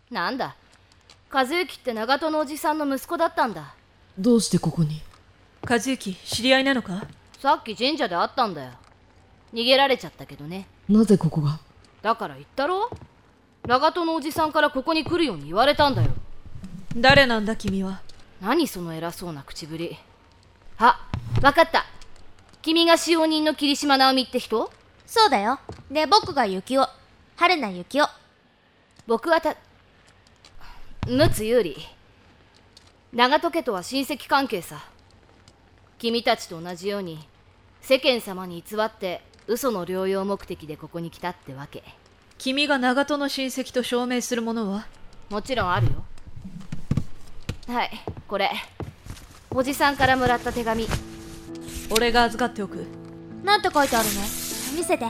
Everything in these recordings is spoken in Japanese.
なんだ、和幸って長門のおじさんの息子だったんだ。 どうしてここに？ 和幸、知り合いなのか？ さっき神社で会ったんだよ。逃げられちゃったけどね。 なぜここが？だから言ったろ、長門のおじさんからここに来るように言われたんだよ。 誰なんだ君は？ 何その偉そうな口ぶり。あ、わかった。君が使用人の霧島直美って人？ そうだよ。で、僕が雪男、春名雪男。 僕は陸奥優里。長門家とは親戚関係さ。君たちと同じように世間様に偽って嘘の療養目的でここに来たってわけ。 君が長門の親戚と証明するものは？ もちろんあるよ。はい、これおじさんからもらった手紙。 俺が預かっておく。 なんて書いてあるの？見せて。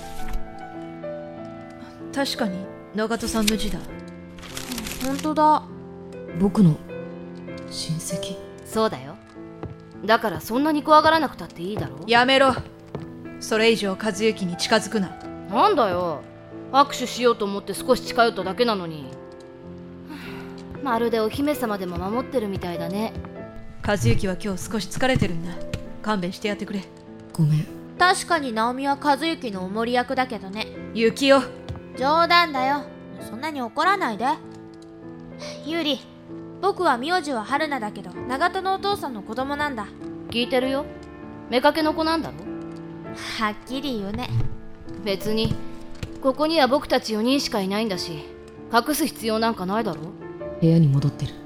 確かに長門さんの字だ。 本当だ。 僕の親戚？ そうだよ。だからそんなに怖がらなくたっていいだろ。 やめろ。それ以上和幸に近づくな。 なんだよ、握手しようと思って少し近寄っただけなのに。まるでお姫様でも守ってるみたいだね。 和幸は今日少し疲れてるんだ。勘弁してやってくれ。 ごめん。 確かに直美は和幸のおもり役だけどね。 雪男。 冗談だよ。そんなに怒らないで。優里、僕は名字は春菜だけど長門のお父さんの子供なんだ。 聞いてるよ。妾の子なんだろ。 はっきり言うね。 別にここには僕たち4人しかいないんだし、隠す必要なんかないだろ。 部屋に戻ってる。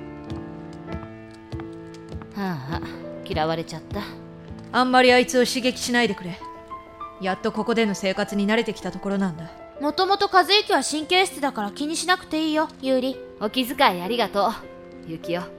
はあ、嫌われちゃった。 あんまりあいつを刺激しないでくれ。やっとここでの生活に慣れてきたところなんだ。 もともと和幸は神経質だから気にしなくていいよ、優里。 お気遣いありがとう、雪男。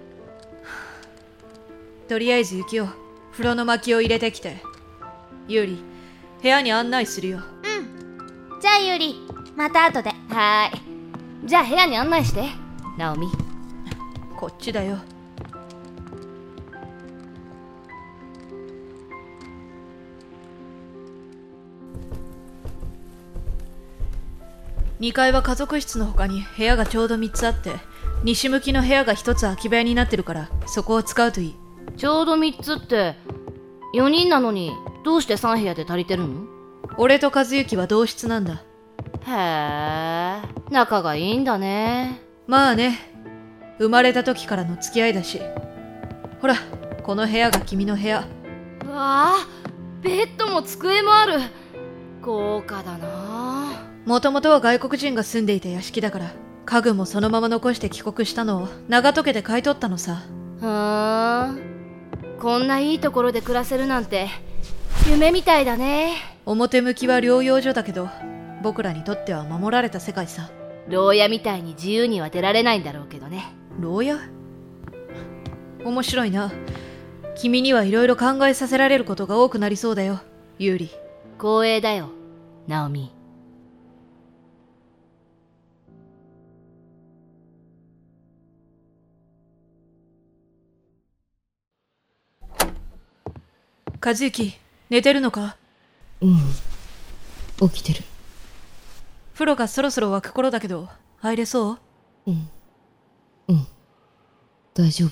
とりあえず雪男、風呂の薪を入れてきて。優里、部屋に案内するよ。 うん。じゃあ優里、また後で。 はーい。じゃあ部屋に案内して、直美。 こっちだよ。2階は家族室の他に部屋がちょうど3つあって、西向きの部屋が1つ空き部屋になってるから、そこを使うといい。 ちょうど3つって4人なのにどうして3部屋で足りてるの？ 俺と和幸は同室なんだ。 へえ、仲がいいんだね。 まあね、生まれた時からの付き合いだし。ほら、この部屋が君の部屋。 うわあ、ベッドも机もある。豪華だな。 もともとは外国人が住んでいた屋敷だから、家具もそのまま残して帰国したのを長門家で買い取ったのさ。 こんないいところで暮らせるなんて夢みたいだね。 表向きは療養所だけど、僕らにとっては守られた世界さ。 牢屋みたいに自由には出られないんだろうけどね。 牢屋？面白いな。君にはいろいろ考えさせられることが多くなりそうだよ、優里。 光栄だよ、ナオミ。 和幸、寝てるのか？ うん、起きてる。 風呂がそろそろ沸く頃だけど、入れそう？ うん、大丈夫。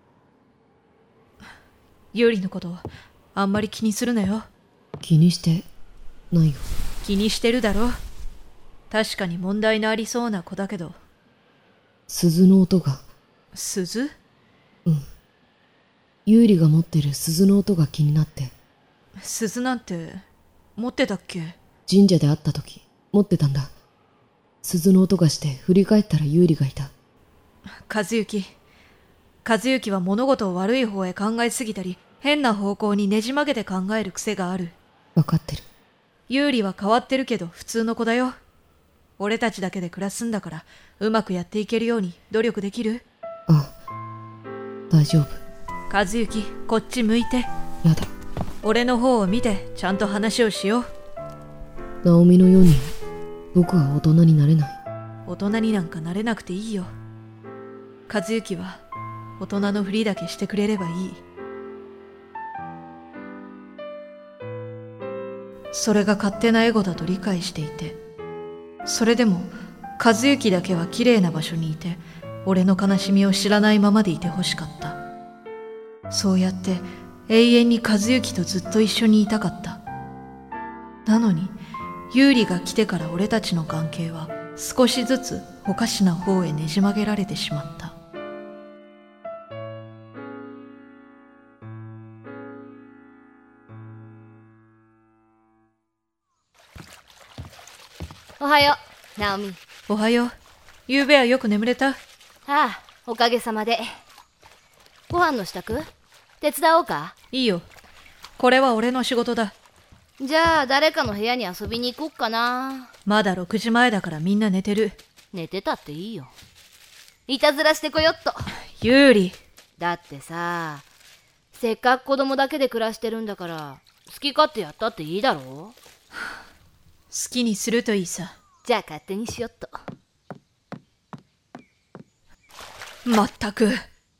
優里のことあんまり気にするなよ。 気にしてないよ。 気にしてるだろ。確かに問題のありそうな子だけど。 鈴の音が。 鈴？ うん、優里が持ってる鈴の音が気になって。 鈴なんて持ってたっけ？ 神社で会った時持ってたんだ。鈴の音がして振り返ったら優里がいた。 和幸は物事を悪い方へ考えすぎたり、変な方向にねじ曲げて考える癖がある。 わかってる。 優里は変わってるけど普通の子だよ。俺たちだけで暮らすんだから、うまくやっていけるように努力できる？ あ、大丈夫。 和幸、こっち向いて。 やだ。 俺の方を見てちゃんと話をしよう。 直美のように僕は大人になれない。 大人になんかなれなくていいよ。和幸は大人のふりだけしてくれればいい。それが勝手なエゴだと理解していて、それでも和幸だけは綺麗な場所にいて、俺の悲しみを知らないままでいてほしかった。そうやって永遠に和幸とずっと一緒にいたかった。なのに優里が来てから俺たちの関係は少しずつおかしな方へねじ曲げられてしまった。 おはよう、ナオミ。 おはよう。ゆうべはよく眠れた？ ああ、おかげさまで。ご飯の支度手伝おうか？ いいよ。これは俺の仕事だ。 じゃあ誰かの部屋に遊びに行こっかな。 まだ6時前だからみんな寝てる。 寝てたっていいよ。いたずらしてこよっと。 優里。 だってさ、せっかく子供だけで暮らしてるんだから好き勝手やったっていいだろう。 好きにするといいさ。 じゃあ勝手にしよっと。 まったく。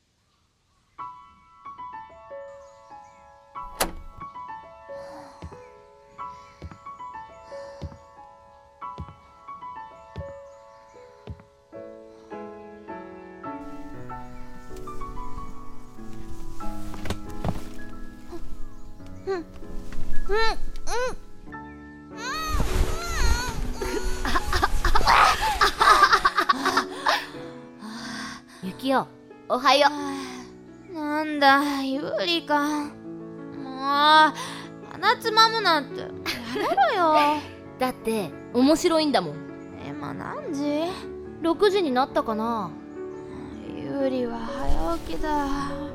ユキオ、おはよう。 なんだ、ユーリか。もう鼻つまむなんてやめろよ。 だって面白いんだもん。 今何時？ 6時になったかな。 ユーリは早起きだ。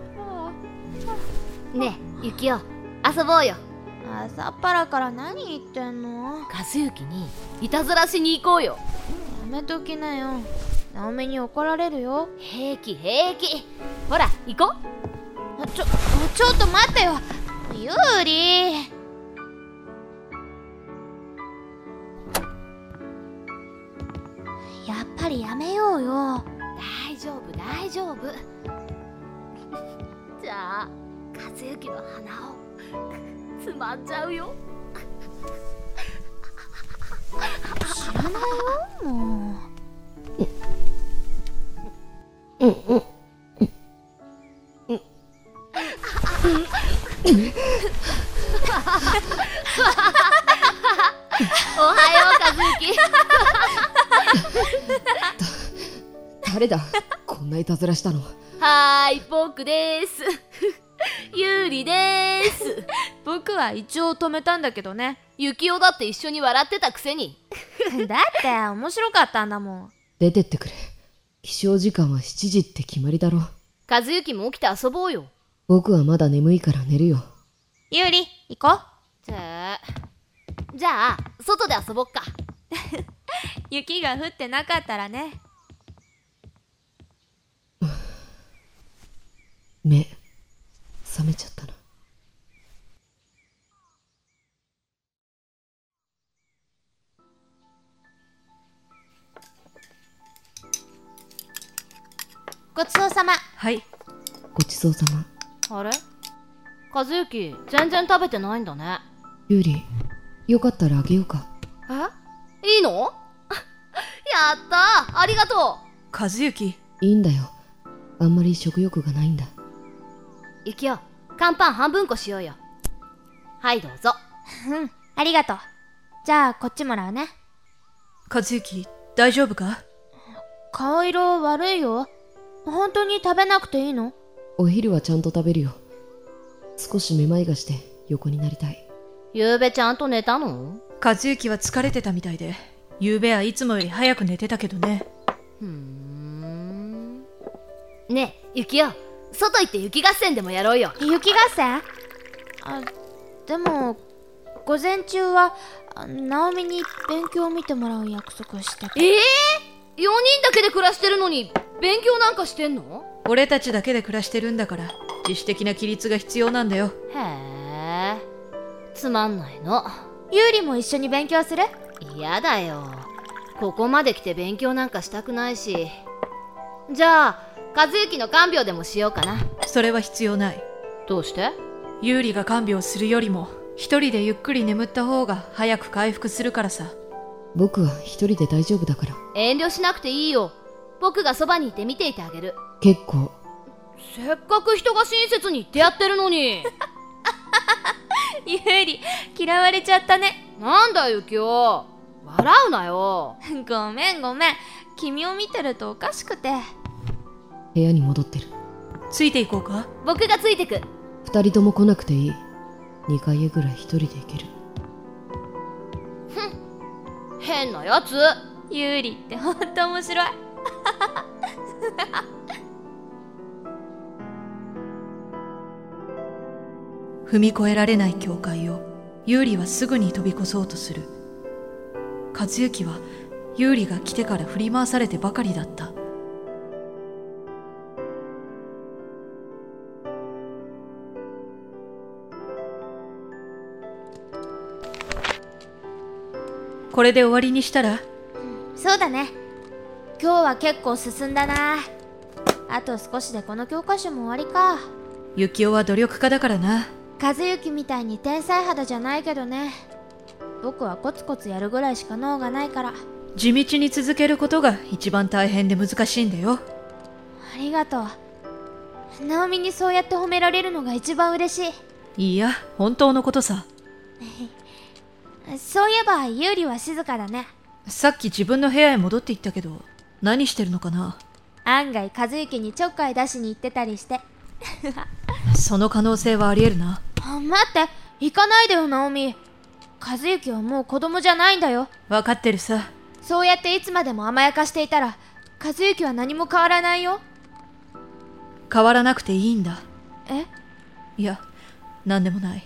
ねえ、ユキオ、遊ぼうよ。 朝っぱらから何言ってんの？ 和幸にいたずらしに行こうよ。 やめときなよ。ナオミに怒られるよ。 平気平気。ほら行こう。 ちょっと待ってよ、ユーリ。やっぱりやめようよ。 大丈夫大丈夫。じゃあ和幸の鼻をつまんじゃうよ。 知らないよ、もう。 おはよう、和幸。 誰だこんないたずらしたの。 はーい、僕です。ユーリです。 僕は一応止めたんだけどね。 ユキオだって一緒に笑ってたくせに。 だって面白かったんだもん。 出てってくれ。起床時間は7時って決まりだろ。 和幸も起きて遊ぼうよ。 僕はまだ眠いから寝るよ。 ユーリ、行こう。 じゃあ外で遊ぼっか。 雪が降ってなかったらね。 目覚めちゃったな。 ごちそうさま。 はい。 ごちそうさま。 あれ、和幸全然食べてないんだね。 ユーリ、よかったらあげようか。 え、いいの？やったー、ありがとう。 和幸。 いいんだよ。あんまり食欲がないんだ。 ユキオ、乾パン半分こしようよ。はいどうぞ。 うん、ありがとう。じゃあこっちもらうね。 和幸、大丈夫か？ 顔色悪いよ。本当に食べなくていいの？ お昼はちゃんと食べるよ。少しめまいがして横になりたい。 ゆうべちゃんと寝たの？ 和幸は疲れてたみたいで、ゆうべはいつもより早く寝てたけどね。 ねえ、ユキオ、外行って雪合戦でもやろうよ。 雪合戦？でも午前中はナオミに勉強を見てもらう約束をしてた。 4人だけで暮らしてるのに勉強なんかしてんの？ 俺たちだけで暮らしてるんだから自主的な規律が必要なんだよ。 へえ、つまんないの。 ユーリも一緒に勉強する？ 嫌だよ。ここまで来て勉強なんかしたくないし。じゃあ和幸の看病でもしようかな。 それは必要ない。 どうして？ 優里が看病するよりも一人でゆっくり眠った方が早く回復するからさ。 僕は一人で大丈夫だから。 遠慮しなくていいよ。僕がそばにいて見ていてあげる。 結構。 せっかく人が親切に言ってやってるのに。 ユーリ、嫌われちゃったね。 なんだユキオ、笑うなよ。 ごめん。君を見てるとおかしくて。 部屋に戻ってる。 ついていこうか。 僕がついてく。 二人とも来なくていい。2階へぐらい一人で行ける。 変なやつ。 ユーリってほんと面白い。 踏み越えられない境界をユーリはすぐに飛び越そうとする。和幸はユーリが来てから振り回されてばかりだった。これで終わりにしたら？ そうだね。今日は結構進んだな。あと少しでこの教科書も終わりか。 ユキオは努力家だからな。 和幸みたいに天才肌じゃないけどね。僕はコツコツやるぐらいしか脳がないから。 地道に続けることが一番大変で難しいんだよ。 ありがとう。ナオミにそうやって褒められるのが一番嬉しい。 いや、本当のことさ。 そういえばユーリは静かだね。 さっき自分の部屋へ戻って行ったけど、何してるのかな。 案外和幸にちょっかい出しに行ってたりして。 その可能性はありえるな。 待って、行かないでよナオミ。和幸はもう子供じゃないんだよ。 分かってるさ。 そうやっていつまでも甘やかしていたら和幸は何も変わらないよ。 変わらなくていいんだ。 え？ いや、なんでもない。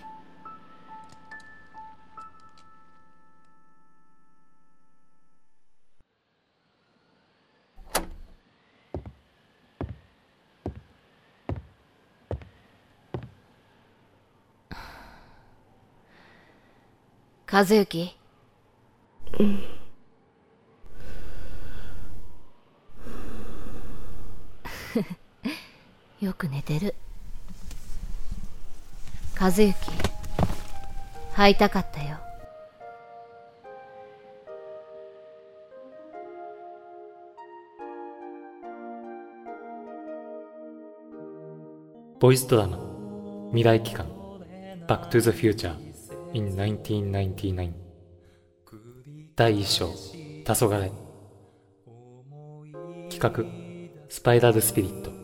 和幸。よく寝てる。和幸、会いたかったよ。 ボイスドラマ未来期間 Back to the Future in 1999第1章黄昏。企画スパイラルスピリット。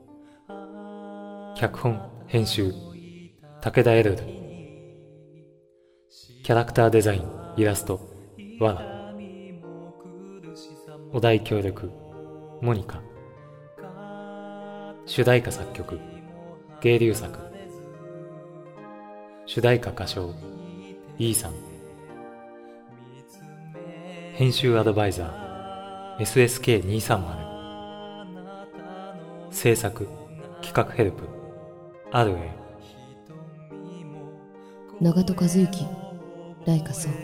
脚本編集武田エルル。キャラクターデザインイラストわら。お題協力モニカ。主題歌作曲芸流作。主題歌歌唱イーさん。編集アドバイザー SSK230。制作企画ヘルプアルエ。 長戸和幸、ライカソウ。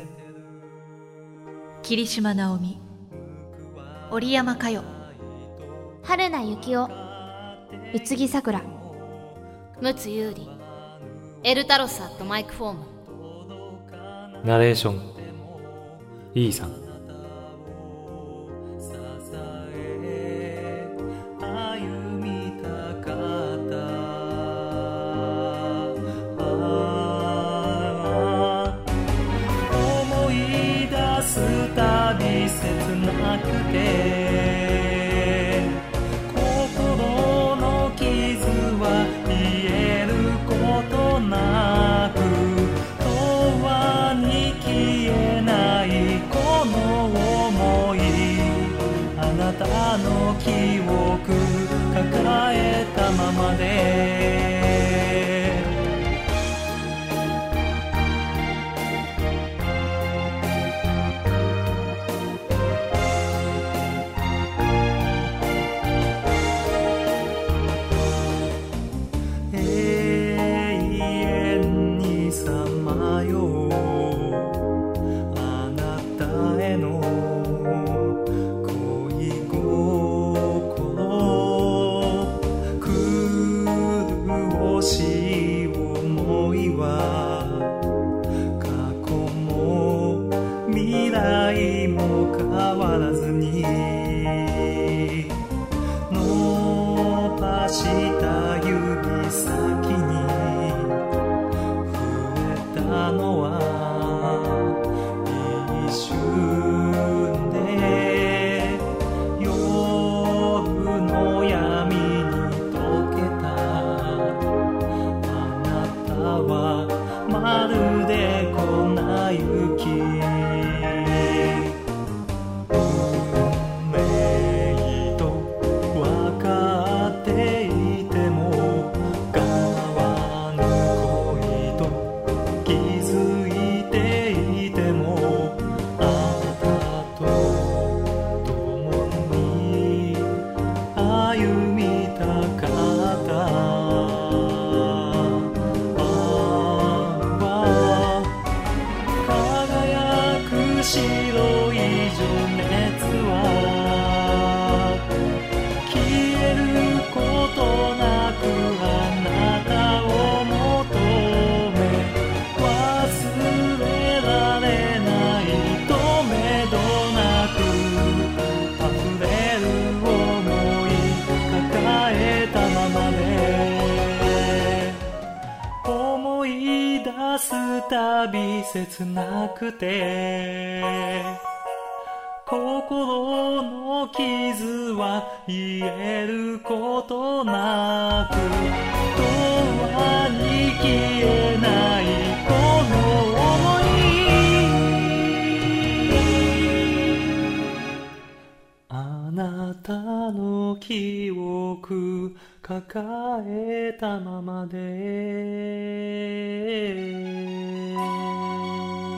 霧島直美、織山佳代、 春名幸男、宇津木さくら、 陸奥優里、エルタロスアットマイクフォーム。 ナレーションイーさん。 たび切なくて心の傷は癒えることなく永遠に消えないこの想い。あなたの記憶抱えたままで切なくて心の傷は癒えることなく永遠に消えないこの想いあなたの記憶抱えたままで